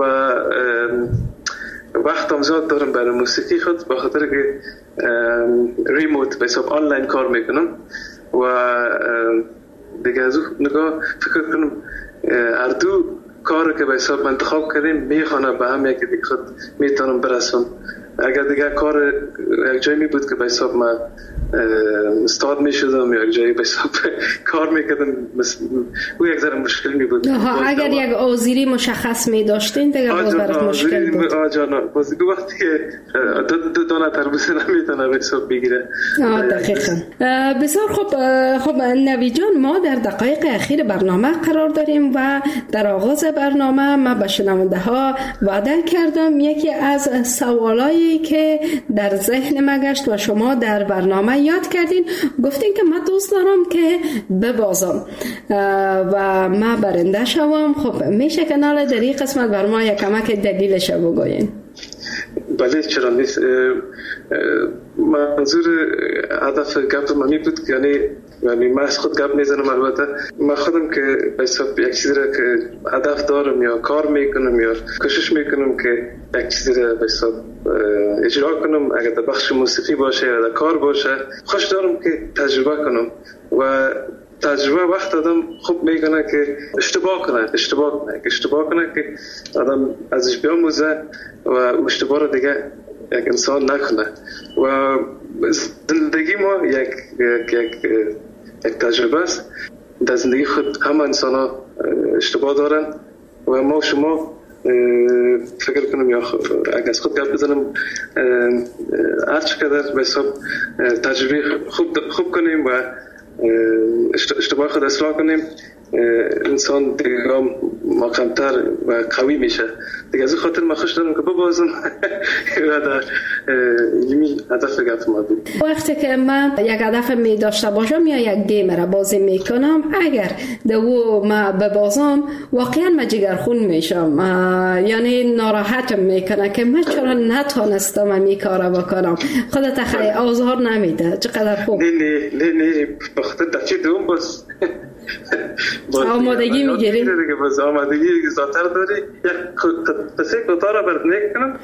وقت هم زیاد دارم برای موسیقی خود، به خاطر که ریموت به حساب آنلاین کار میکنم و دیگه از اون نگاه فکر کنم هر دو کار که به حساب انتخاب کردیم میخوانه به هم یکی دیگه خود میتونم برسم. اگر دیگه کار یک جایی می بود که به حساب من استاد می شدم یا یک جایی به حساب کار میکردم، او یک ذره مشکل می بود. اگر یک آذری مشخص می داشتین دیگه باز برات مشکل بود. آه جانا باز دو وقتی که دو, دو دانه تربوز نمیتونه به حساب بگیره. آه دقیقا. بسیار خوب. خب نوید جان، ما در دقایق اخیر برنامه قرار داریم و در آغاز برنامه ما به شنونده ها وعده کردم یکی از سوالایی که در ذهن ما گشت و شما در برنامه یاد کردین، گفتین که من دوست دارم که ببازم و من برنده شوم. خب میشه که ناله در این قسمت بر ما یک کمک دلیلش بگوین؟ بله، چرا نیست. منظور هدف گپ من بود که یعنی یعنی من از خود گپ میزنم. البته من خودم که به حساب یک چیزی را که هدف دارم یا کار میکنم یا کوشش میکنم که یک چیزی را به حساب اجرا کنم، اگر در بخش موسیقی باشه یا در کار باشه، خوش دارم که تجربه کنم و تجربه وقت آدم خوب میکنه که اشتباه کنه اشتباه کنه اشتباه کنه که آدم ازش بیاموزه و اشتباه رو دیگه یک انسان نکنه. و زندگی ما یک یک یک یک تجربه است. در زندگی خود همه انسان ها اشتباه دارن و ما شما فکر کنم یا اگر از خود گپ بزنم هر چقدر به حساب تجربه خوب خوب کنیم و اشتباه خود اصلاح کنیم، انسان دیگه محکم‌تر و قوی میشه دیگه. از این خاطر من خوش دارم که ببازم و در یمی هدف گفت ما بود. وقتی که من یک هدف می داشته باشم یا یک گیم را بازی میکنم، اگر دو ما ببازم واقعا من جگرخون میشم، یعنی ناراحتم میکنه که من چرا نتونستم این کارا بکنم. خودت خیلی آزار نمیده. چقدر خوب. نه نه نه نه بخاطر دفعه دوم باز آمادگی میگیری دیگه، باز آمادگی زیادتر داری. یک پسه کوتاه را برات میکنم.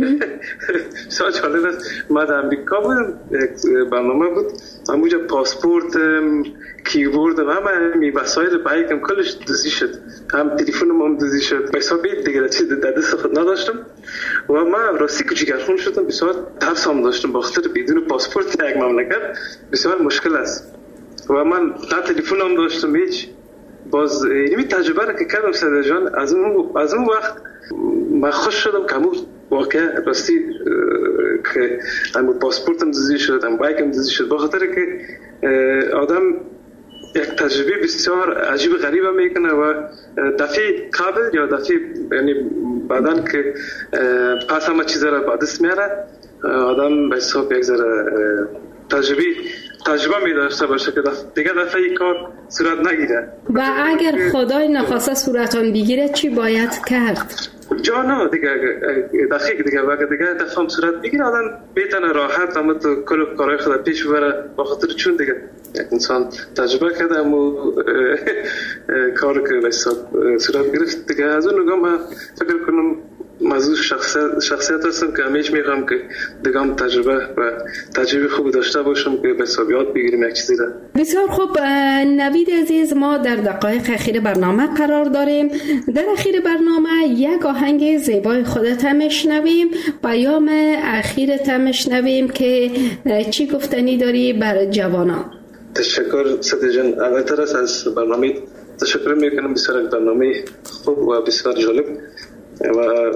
بسیار جالب است. من در امریکا بودم، یک برنامه بود، همونجا پاسپورت، کیبورد و همه می وسایل بایکم کلش دزدی شد، هم تلفنم هم دزدی شد. به حساب دیگه چیز در دست خود نداشتم و من راستی که جگرخون شدم. بسیار ترس هم داشتم، بخاطر بدون پاسپورت یک مملکت بسیار مشکل است و من نه تلفن هم داشتم هیچ. باز اینمی تجربه را که کردم ساده جان، از اون از اون وقت من خوش شدم که همون واقعا راستی که همون پاسپورتم دزدی شد، هم بایکم دزدی شد، بخاطر که آدم یک تجربه بسیار عجیب غریبه میکنه و دفعه قبل یا دفعه یعنی بعدن که پس همه چیز را به دست میاره آدم به حساب یک ذره تجربه تجربه می داشته باشه که دیگه دفعه این کار صورت نگیره. و اگر خدای نخواسته صورتان بگیره چی باید کرد؟ جانا دیگه دقیق دیگه وقت دیگه دفعه صورت بگیره آدم بیتنه راحت اما تو کل کارهای خود پیش ببره با خاطر چون دیگه یک انسان تجربه کرده اما کار که به حساب صورت گرفت دیگه. از اون نگاه من فکر کنم موضوع شخصیت شخصیت هستم که همیشه میخوام که دیگه هم تجربه و تجربه خوب داشته باشم که به حساب یاد بگیریم یک چیزی را. بسیار خوب نوید عزیز، ما در دقایق اخیر برنامه قرار داریم. در اخیر برنامه یک آهنگ زیبای خودت میشنویم، پیام اخیرت میشنویم که چی گفتنی داری بر جوانان. تشکر سدی جان، اولتر از برنامه تشکر میکنم، بسیار برنامه خوب و بسیار جالب و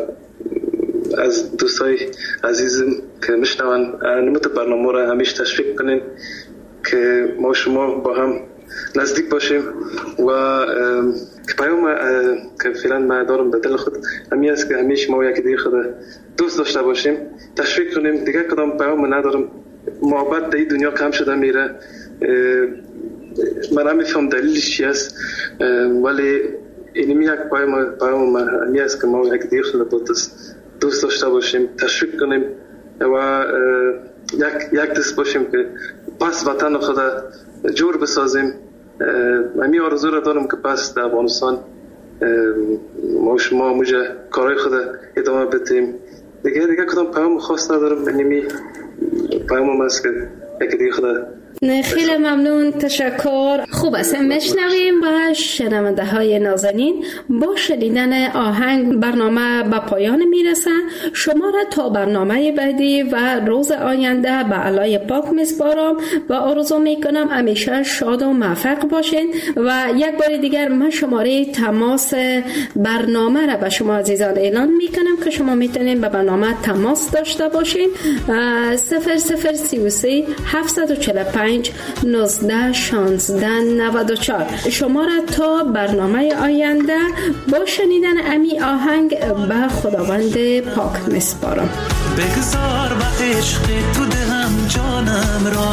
از دوستای عزیزم که میشنون نموت برنامه را همیشه تشویق کنین که ما شما با هم نزدیک باشیم و که پیام که فعلا ما دارم به دل خود همین است که همیشه ما یکی دیگه خود دوست داشته باشیم، تشویق کنیم. دیگه کدام پیام ندارم، محبت در این دنیا کم شده میره. من هم میفهم دلیلش چی است، ولی اینمی یک پیام پیام همی است که ما یک دیگه خود دوست داشته باشیم، تشویق کنیم و یک یک دست باشیم که پس وطن خود جور بسازیم. همی آرزو را دارم که پس در افغانستان ما شما موجه کارهای خود ادامه بدیم. دیگه دیگه کدام پیام خاص ندارم، اینمی پیام است که یک دیگه خود. خیلی ممنون، تشکر. خوب است، میشنویم با شنونده های نازنین. با شنیدن آهنگ برنامه به پایان میرسه. شما را تا برنامه بعدی و روز آینده به علای پاک میسپارم و آرزو میکنم همیشه شاد و موفق باشین. و یک بار دیگر من شماره تماس برنامه را به شما عزیزان اعلان میکنم که شما میتونین به برنامه تماس داشته باشین. صفر صفر سی و سه هفتصد و چهل و پنج نوزده شانزده نود و چهار. شما را تا برنامه آینده با شنیدن امی آهنگ به خداوند پاک میسپارم. بگذار به عشق تو دهم جانم را،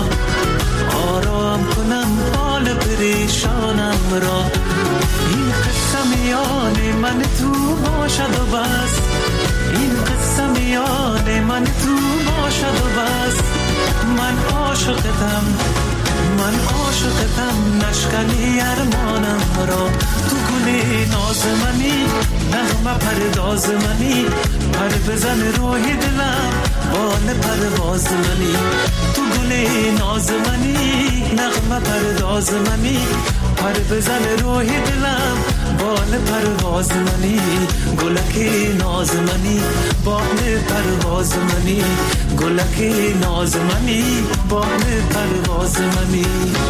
آرام کنم حال پریشانم را. این قصه میان من تو باشد و بس، این قصه میان من تو باشد و بس. من عاشقتم، من عاشقتم، نشکنی ارمانم را. تو گلی ناز منی، نغمه پرداز منی، پر بزن روی دلم بال پرواز منی. تو گلی ناز منی، نغمه پرداز منی، پر بزن روی دلم بال پرواز منی. گلکی ناز منی، بال پرواز منی، گلکی ناز منی، بال پرواز منی.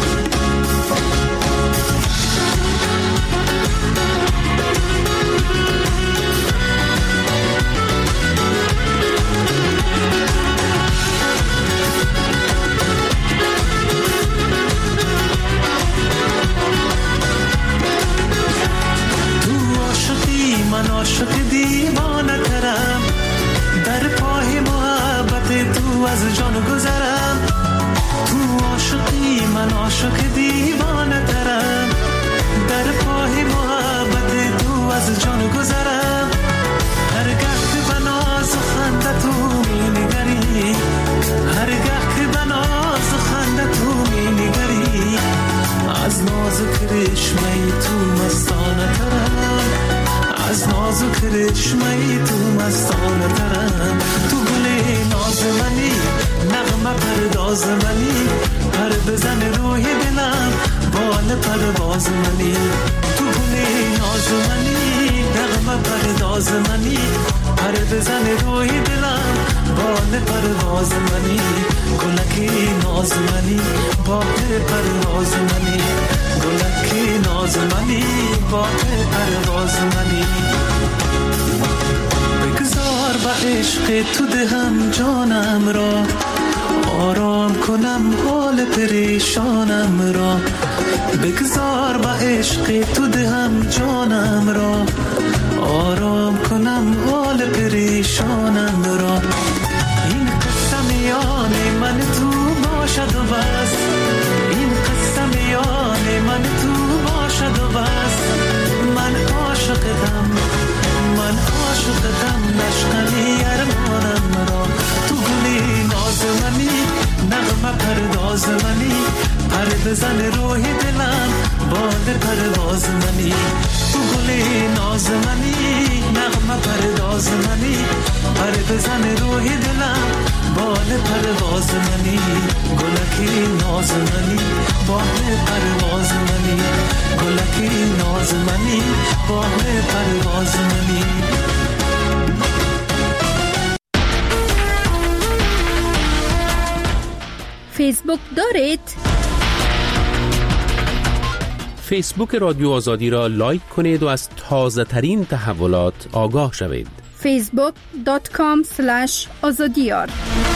من عاشق دیوانه ترم، در پای محبت تو از جان گذرم. تو عاشقی من عاشق دیوانه ترم، در پای محبت تو از جان گذرم. هر گه که به ناز و خنده تو می نگری، هر گه که به ناز و خنده تو می نگری، از ناز و کرشمه تو مستانه ترم، از ناز و کرشمه تو مستانه ترم. تو گلی ناز منی، نغمه پرداز منی، پر بزن روی دلم بال پرواز منی. تو گلی ناز منی، نغمه پرداز منی، پر بزن روی دلم بال پرواز منی. گلکی ناز منی، بال پرواز منی، گلکی ناز منی، بال پرواز منی. بگذار به عشق تو دهم جانم را، آرام کنم حال پریشانم را. بگذار به عشق تو دهم جانم را، آرام کنم حال بکشانند را. این قصه میان من تو باشد و بس، این قصه میان من تو باشد و بس. من عاشقتم، من عاشقتم، نشکنی ارمانم را. تو گلی ناز منی، نغمه پرداز منی، پر بزن روح دلم، بال پرواز منی. تو گلی ناز منی، نغمه پرداز منی، پر بزن روح دلم، بال پرواز منی. گلکی ناز منی، بال پرواز منی، گلکی ناز منی، بال پرواز منی. فیسبوک دارید؟ فیسبوک رادیو آزادی را لایک کنید و از تازه ترین تحولات آگاه شوید. فیسبوک دات کام اسلش آزادیار.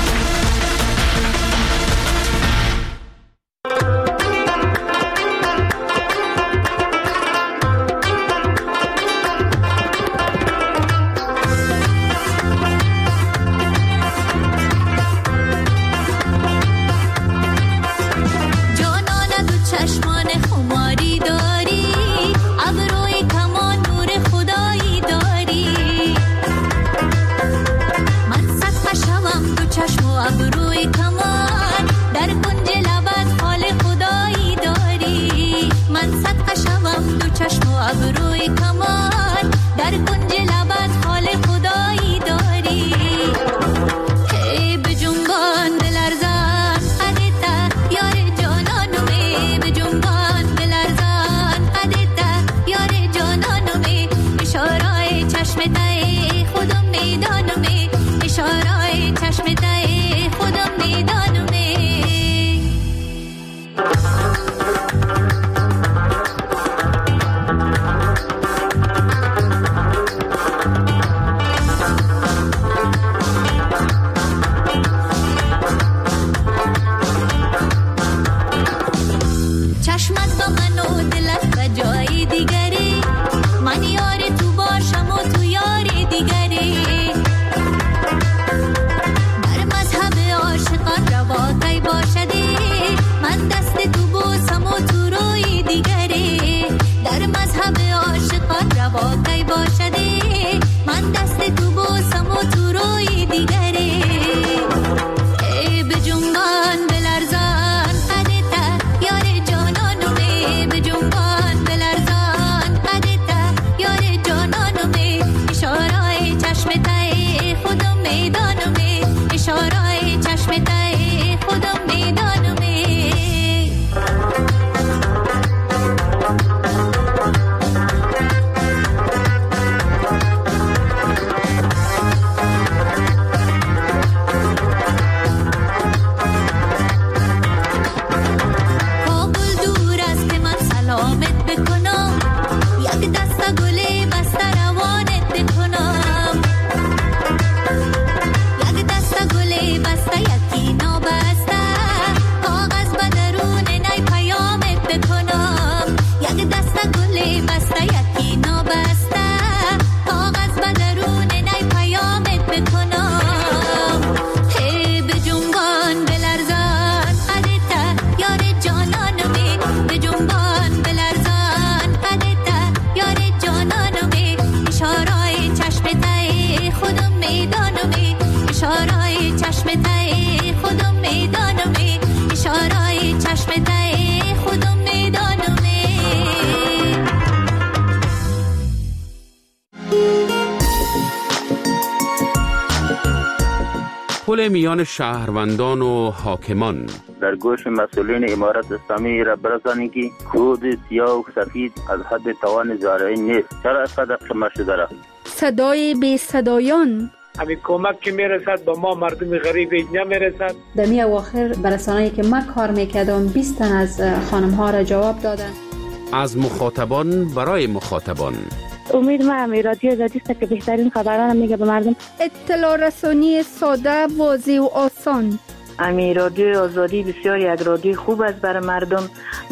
پل میان شهروندان و حاکمان. در گوش مسئولین امارت اسلامی را برسانید که کود سیاه و سفید از حد توان زارعی نیست. چرا اینقدر قمه شده را؟ صدای بی صدایان. همین کمک که میرسد با ما مردم غریب اینجا میرسد. در می اواخر برسانه‌ای که من کار میکردم بیست تن از خانم ها را جواب دادن. از مخاطبان برای مخاطبان. امید ما هم رادیو آزادی است که بهترین خبران میگه به مردم. اطلاع رسانی ساده، واضح و آسان. امی رادیو آزادی بسیار یک رادیو خوب است برای مردم،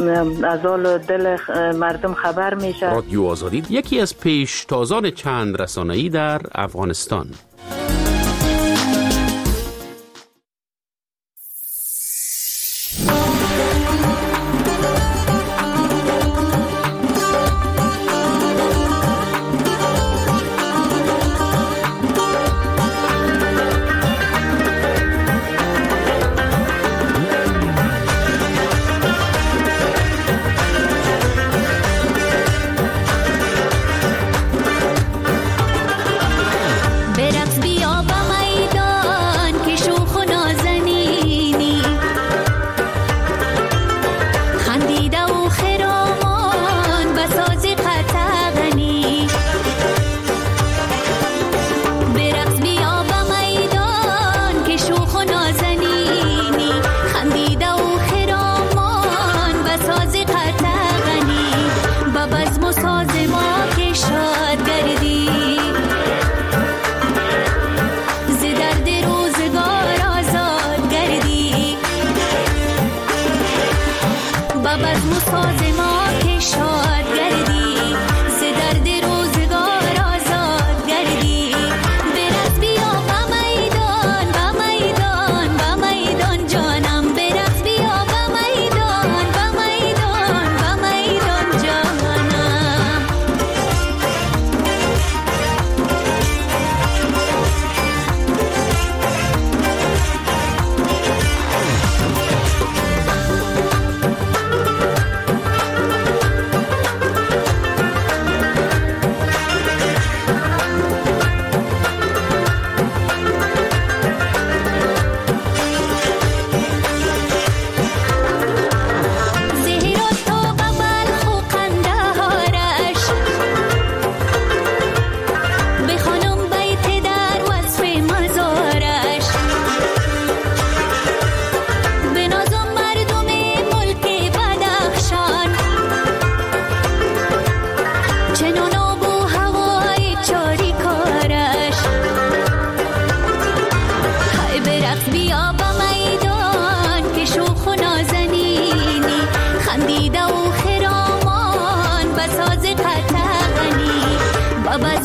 از حال دل مردم خبر میشه. رادیو آزادی یکی از پیشتازان چند رسانه‌ای در افغانستان.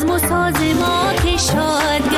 نظم و ساز ما که شاد